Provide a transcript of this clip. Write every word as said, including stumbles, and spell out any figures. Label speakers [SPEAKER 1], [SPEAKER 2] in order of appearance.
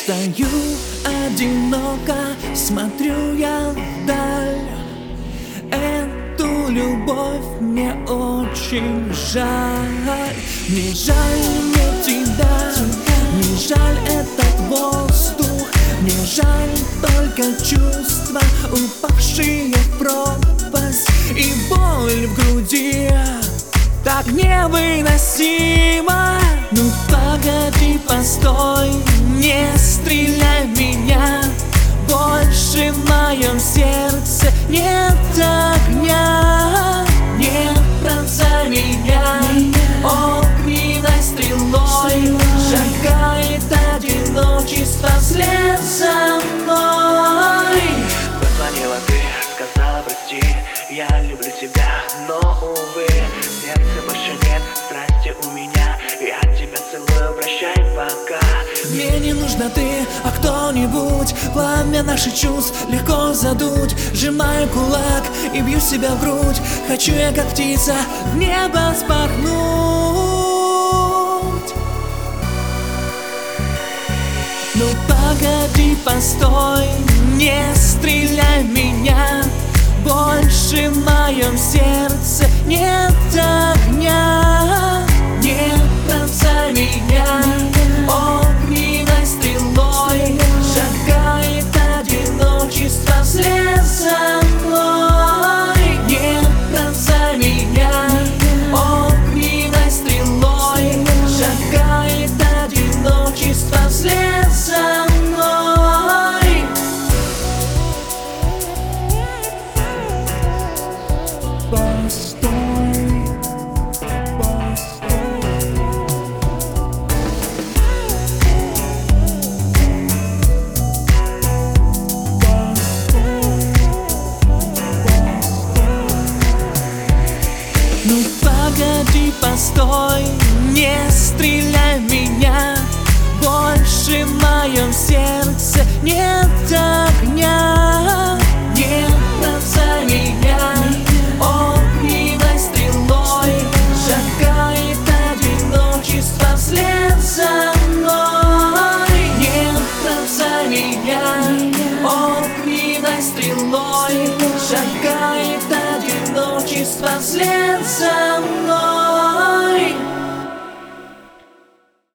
[SPEAKER 1] Стою одиноко, смотрю я вдаль. Эту любовь мне очень жаль. Мне жаль мне тебя, мне жаль этот воздух, мне жаль только чувства, упавшие в пропасть. И боль в груди так невыносимо. Ну погоди, постой, не стреляй в меня. Больше в моем сердце нет огня. Не пронзай меня огненной стрелой. Шагает одиночество вслед за мной.
[SPEAKER 2] Позвонила ты, сказала прости, я люблю тебя, но увы, в сердце больше нет страсти у меня. Я тебя целую, прощай пока.
[SPEAKER 1] Мне не нужна ты, а кто-нибудь. Пламя наших чувств легко задуть. Сжимаю кулак и бью себя в грудь. Хочу я, как птица, в небо спорхнуть. Ну погоди, постой, не стреляй в меня. Больше в моем сердце нет огня. Не пронзай меня огненной стрелой. Шагает одиночество вслед за мной. Не пронзай меня огненной стрелой. Шагает одиночество вслед за мной. Постой, постой. Ну погоди, постой, не стреляй в меня. Больше в моем сердце нет огня. Не пронзай меня огненной стрелой. Шагает одиночество вслед за мной. Не пронзай меня огненной стрелой. Шагает одиночество вслед за мной.